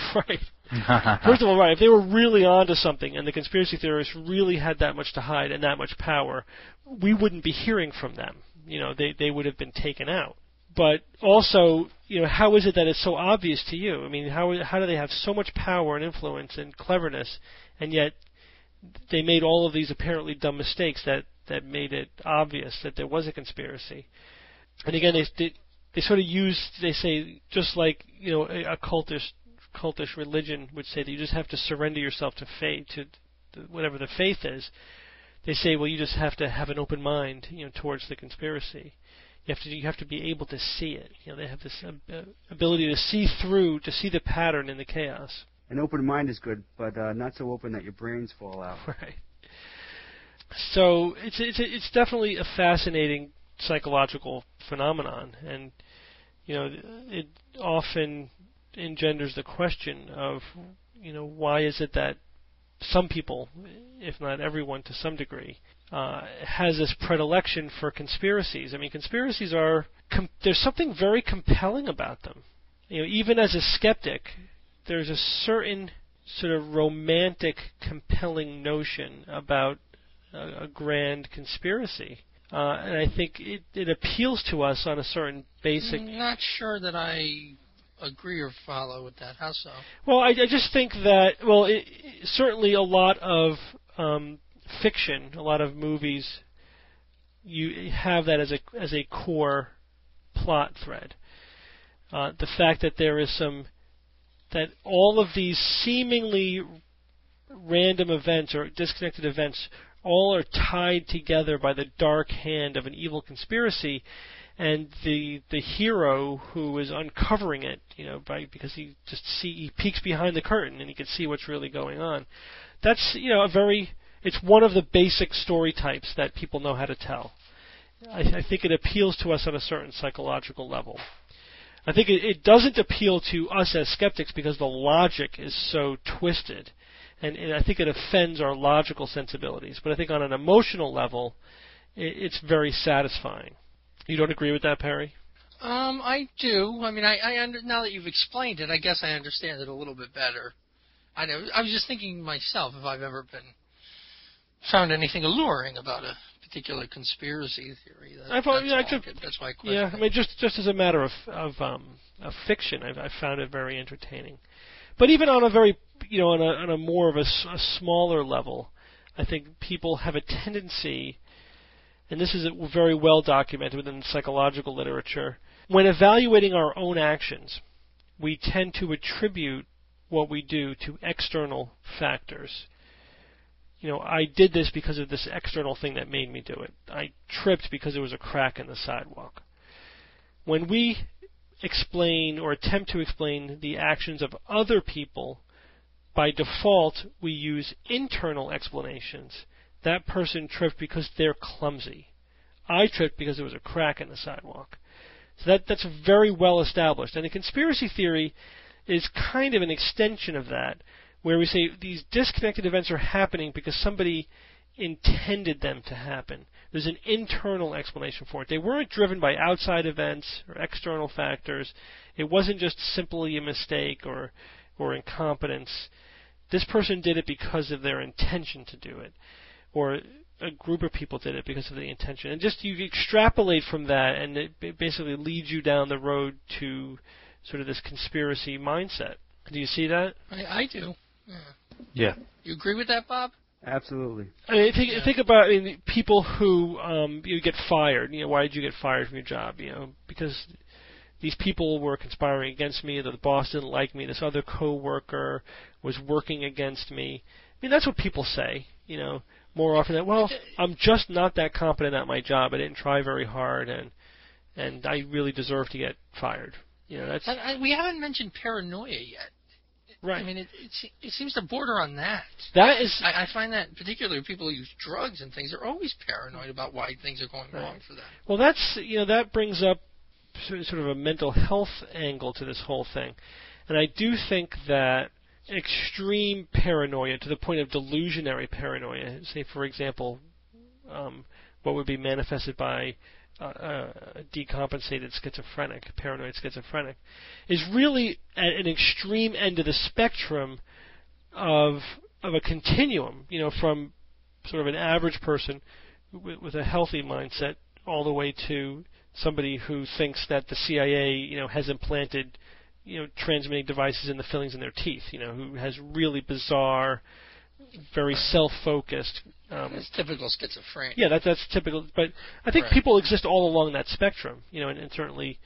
First of all, right, if they were really onto something and the conspiracy theorists really had that much to hide and that much power, we wouldn't be hearing from them. They would have been taken out. But also, how is it that it's so obvious to you? I mean, how do they have so much power and influence and cleverness, and yet they made all of these apparently dumb mistakes that that made it obvious that there was a conspiracy. And again, they sort of they say, just like, you know, a cultish religion would say that you just have to surrender yourself to fate, to whatever the faith is. They say, well, you just have to have an open mind, you know, towards the conspiracy. You have to be able to see it. You know, they have this ability to see through, to see the pattern in the chaos. An open mind is good, but not so open that your brains fall out. Right. So it's definitely a fascinating psychological phenomenon, and you know, it often engenders the question of, you know, why is it that some people, if not everyone to some degree, has this predilection for conspiracies. I mean, conspiracies there's something very compelling about them. You know, even as a skeptic, there's a certain sort of romantic, compelling notion about a grand conspiracy. And I think it appeals to us on a certain basic... I'm not sure that I agree or follow with that. How so? Well, I just think that, well, certainly a lot of fiction, a lot of movies, you have that as a core plot thread. The fact that there is that all of these seemingly random events or disconnected events all are tied together by the dark hand of an evil conspiracy, and the hero who is uncovering it, you know, because he peeks behind the curtain and he can see what's really going on. That's, you know, it's one of the basic story types that people know how to tell. I think it appeals to us on a certain psychological level. I think it doesn't appeal to us as skeptics because the logic is so twisted, and I think it offends our logical sensibilities. But I think on an emotional level, it's very satisfying. You don't agree with that, Perry? I do. I mean, now that you've explained it, I guess I understand it a little bit better. I was just thinking myself if I've ever found anything alluring about a particular conspiracy theory. That's why I question. Yeah, I mean, just as a matter of fiction, I found it very entertaining. But even on a very, you know, on a more of a smaller level, I think people have a tendency, and this is very well documented within psychological literature, when evaluating our own actions, we tend to attribute what we do to external factors. You know, I did this because of this external thing that made me do it. I tripped because there was a crack in the sidewalk. When we explain or attempt to explain the actions of other people, by default we use internal explanations. That person tripped because they're clumsy. I tripped because there was a crack in the sidewalk. So that's very well established. And a conspiracy theory is kind of an extension of that, where we say these disconnected events are happening because somebody intended them to happen. There's an internal explanation for it. They weren't driven by outside events or external factors. It wasn't just simply a mistake or incompetence. This person did it because of their intention to do it, or a group of people did it because of the intention. And just you extrapolate from that, and it basically leads you down the road to sort of this conspiracy mindset. Do you see that? I do. Yeah. You agree with that, Bob? Absolutely. I mean, think about people who you get fired. You know, why did you get fired from your job? You know, because these people were conspiring against me. The boss didn't like me. This other coworker was working against me. I mean, that's what people say. You know, more often than, well, I'm just not that competent at my job. I didn't try very hard, and I really deserve to get fired. You know, that's. We haven't mentioned paranoia yet. Right. I mean, it seems to border on that. That is. I find that particularly people who use drugs and things are always paranoid about why things are going wrong for them. Well, that brings up sort of a mental health angle to this whole thing, and I do think that extreme paranoia to the point of delusionary paranoia, say for example, what would be manifested by a decompensated schizophrenic, paranoid schizophrenic, is really at an extreme end of the spectrum of a continuum, you know, from sort of an average person with a healthy mindset all the way to somebody who thinks that the CIA, you know, has implanted, you know, transmitting devices in the fillings in their teeth, you know, who has really bizarre very self-focused. It's typical schizophrenia. Yeah, that's typical. But I think people exist all along that spectrum, and certainly,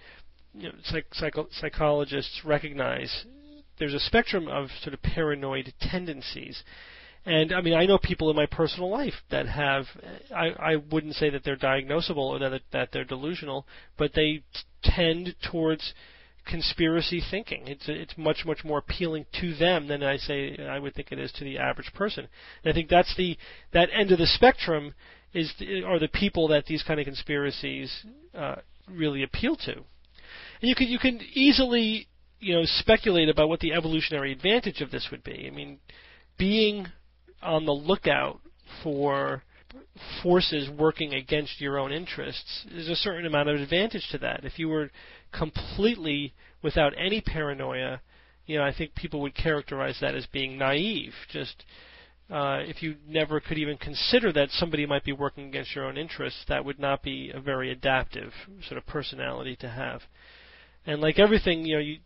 psychologists recognize there's a spectrum of sort of paranoid tendencies. And I mean, I know people in my personal life that have. I wouldn't say that they're diagnosable or that they're delusional, but they tend towards conspiracy thinking. It's much more appealing to them than I would think it is to the average person. And I think that end of the spectrum are the people that these kind of conspiracies really appeal to. And you can easily speculate about what the evolutionary advantage of this would be. I mean, being on the lookout for forces working against your own interests, there's a certain amount of advantage to that. If you were completely without any paranoia, I think people would characterize that as being naive. Just if you never could even consider that somebody might be working against your own interests, that would not be a very adaptive sort of personality to have. And like everything,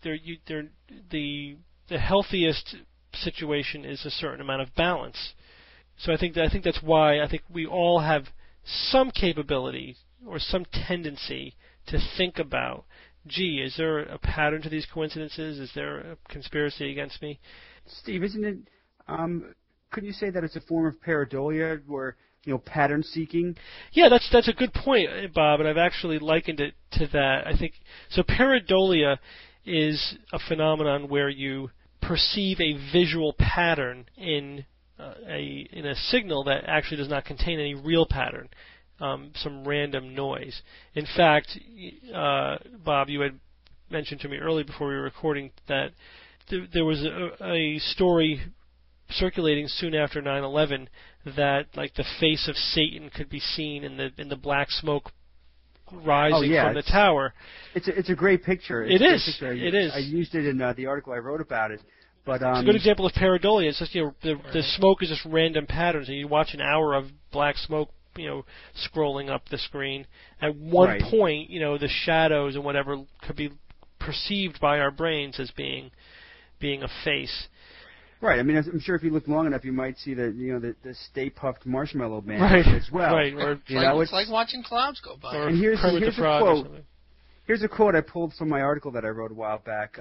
the healthiest situation is a certain amount of balance. So I think that's why I think we all have some capability or some tendency to think about, gee, is there a pattern to these coincidences? Is there a conspiracy against me? Steve, isn't it? Could you say that it's a form of pareidolia, where pattern seeking? Yeah, that's a good point, Bob, and I've actually likened it to that. I think so. Pareidolia is a phenomenon where you perceive a visual pattern in a signal that actually does not contain any real pattern, some random noise. In fact, Bob, you had mentioned to me earlier before we were recording that there was a story circulating soon after 9/11 that like the face of Satan could be seen in the black smoke rising from the tower. It's a great picture. It is. I used it in the article I wrote about it. But it's a good example of pareidolia. It's just the smoke is just random patterns, and you watch an hour of black smoke, scrolling up the screen. At one point, the shadows and whatever could be perceived by our brains as being a face. Right. I mean, I'm sure if you look long enough, you might see the Stay Puft Marshmallow Man as well. Right. Or it's like watching clouds go by. And here's a quote. Here's a quote I pulled from my article that I wrote a while back.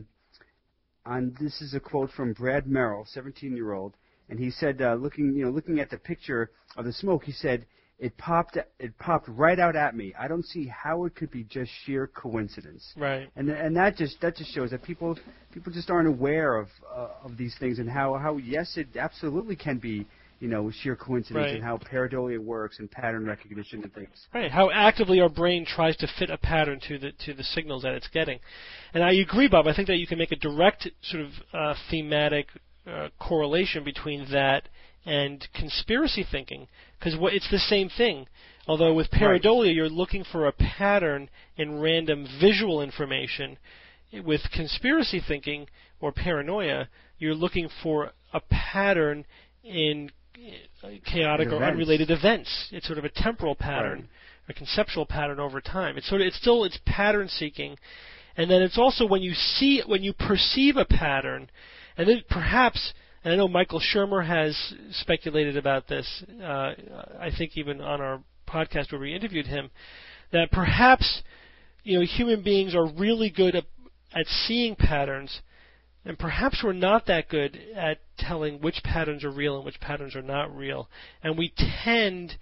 This is a quote from Brad Merrill, 17-year-old, and he said, looking at the picture of the smoke, he said, it popped right out at me. I don't see how it could be just sheer coincidence. Right. And that just shows that people just aren't aware of these things, and how yes, it absolutely can be sheer coincidence, and how pareidolia works and pattern recognition and things. Right. How actively our brain tries to fit a pattern to the signals that it's getting. And I agree, Bob. I think that you can make a direct sort of thematic correlation between that and conspiracy thinking, because it's the same thing. Although with pareidolia, you're looking for a pattern in random visual information. With conspiracy thinking or paranoia, you're looking for a pattern in chaotic or unrelated events. It's sort of a temporal pattern, a conceptual pattern over time. It's pattern seeking, and then it's also when you perceive a pattern, and then perhaps, and I know Michael Shermer has speculated about this. I think even on our podcast where we interviewed him, that perhaps human beings are really good at seeing patterns. And perhaps we're not that good at telling which patterns are real and which patterns are not real. And we tend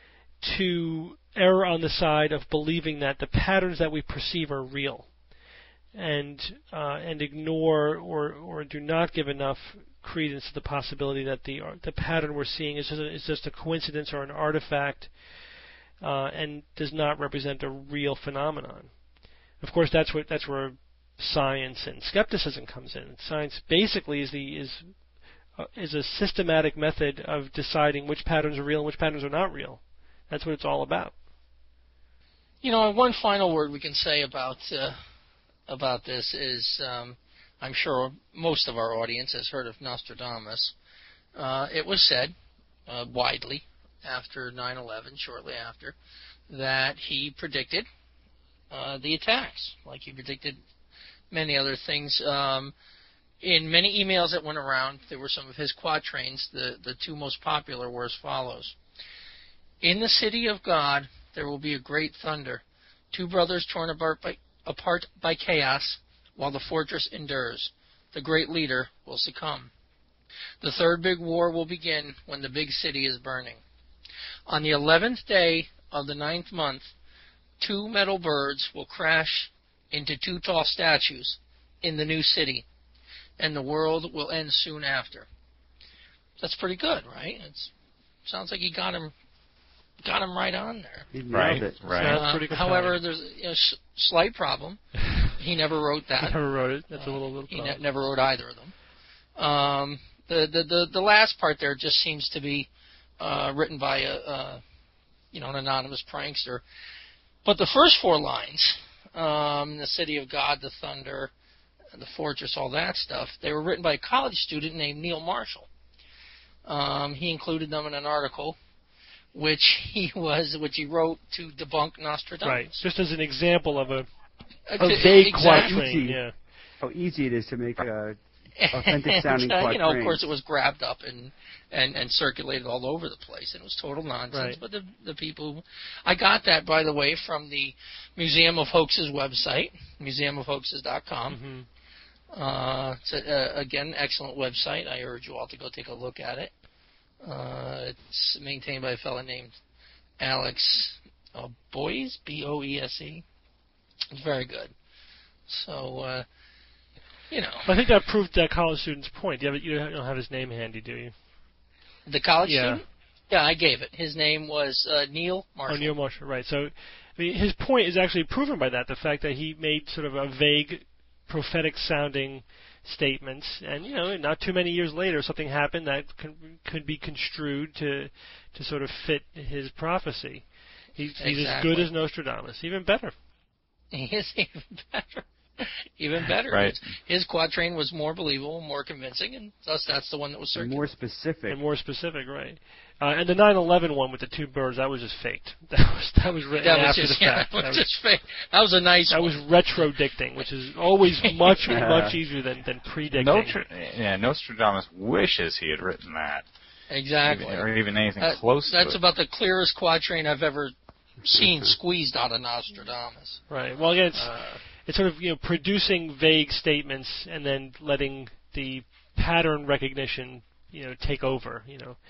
to err on the side of believing that the patterns that we perceive are real, and ignore or do not give enough credence to the possibility that the pattern we're seeing is just a coincidence or an artifact, and does not represent a real phenomenon. Of course, that's where science and skepticism comes in. Science basically is a systematic method of deciding which patterns are real and which patterns are not real. That's what it's all about. One final word we can say about this is, I'm sure most of our audience has heard of Nostradamus. It was said widely after 9/11, shortly after, that he predicted the attacks, like he predicted many other things. In many emails that went around, there were some of his quatrains. The two most popular were as follows. In the city of God, there will be a great thunder. Two brothers torn apart by chaos, while the fortress endures. The great leader will succumb. The third big war will begin when the big city is burning. On the 11th day of the 9th month, 2 metal birds will crash into 2 tall statues in the new city, and the world will end soon after. That's pretty good, right? Sounds like he got him right on there. He nailed it. Right. However, there's a slight problem. He never wrote that. He never wrote it. That's a little He problem. never wrote either of them. The last part there just seems to be written by an anonymous prankster. But the first 4 lines, the city of God, the thunder, the fortress, all that stuff, they were written by a college student named Neil Marshall. He included them in an article which he wrote to debunk Nostradamus. Right, just as an example of a vague quatrain. Yeah. How easy it is to make a authentic sounding quatrain. Of course, it was grabbed up and circulated all over the place, and it was total nonsense. Right. But the people, I got that, by the way, from the Museum of Hoaxes website, museumofhoaxes.com. Mm-hmm. It's again, excellent website. I urge you all to go take a look at it. It's maintained by a fellow named Alex Boyes, Boese. It's very good. So, I think that proved that college student's point. You don't have his name handy, do you? The college Yeah. student? Yeah, I gave it. His name was Neil Marshall. Oh, Neil Marshall, right. So, his point is actually proven by that, the fact that he made sort of a vague, prophetic-sounding statements, and, not too many years later, something happened that could be construed to sort of fit his prophecy. He's as good as Nostradamus, even better. He is even better. Even better. Right. His quatrain was more believable, more convincing, and thus that's the one that was circulated. More specific. And more specific, right. And the 9/11 one with the 2 birds, that was just faked. That was written after the fact. That was just fake. That was a nice That one. was retro-dicting, which is always much easier than predicting. Nostradamus wishes he had written that. Exactly. Or even anything close to it. That's about the clearest quatrain I've ever seen squeezed out of Nostradamus. Right. Well, again, it's sort of producing vague statements and then letting the pattern recognition take over.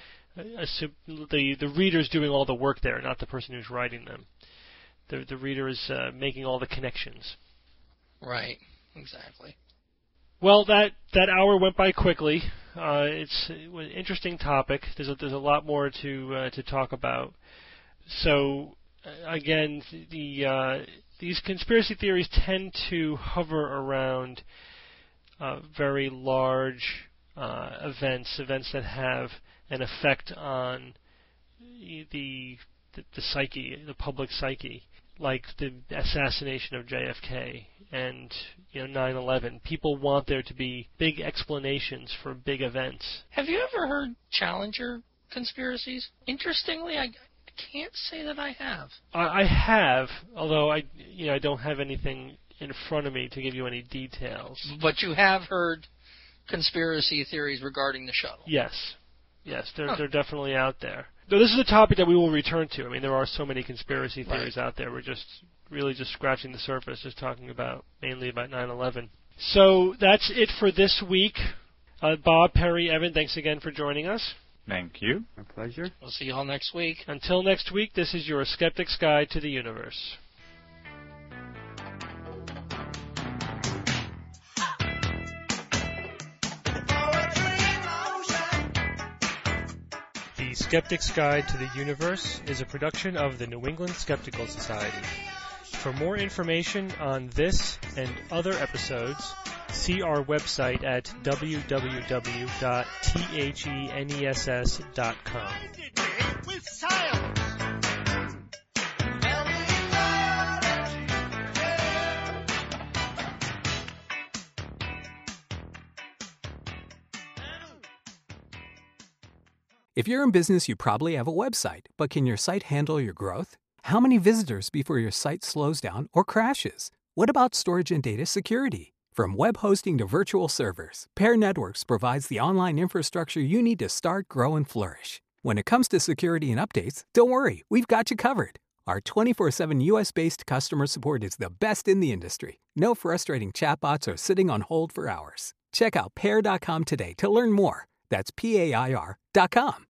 The reader's doing all the work there, not the person who's writing them. The reader is making all the connections. Right. Exactly. Well, that hour went by quickly. It's an interesting topic. There's a lot more to talk about. So again, these conspiracy theories tend to hover around very large events that have an effect on the psyche, the public psyche, like the assassination of JFK and 9/11. People want there to be big explanations for big events. Have you ever heard Challenger conspiracies? Interestingly, I can't say that I have. I have, although I don't have anything in front of me to give you any details. But you have heard conspiracy theories regarding the shuttle. Yes, they're definitely out there. Though this is a topic that we will return to. I mean, there are so many conspiracy theories out there. We're just scratching the surface, just talking mainly about 9/11. So that's it for this week. Bob, Perry, Evan, thanks again for joining us. Thank you. My pleasure. We'll see you all next week. Until next week, this is your Skeptic's Guide to the Universe. The Skeptic's Guide to the Universe is a production of the New England Skeptical Society. For more information on this and other episodes, see our website at www.theness.com. If you're in business, you probably have a website, but can your site handle your growth? How many visitors before your site slows down or crashes? What about storage and data security? From web hosting to virtual servers, Pair Networks provides the online infrastructure you need to start, grow, and flourish. When it comes to security and updates, don't worry, we've got you covered. Our 24/7 US-based customer support is the best in the industry. No frustrating chatbots or sitting on hold for hours. Check out Pair.com today to learn more. That's PAIR.com.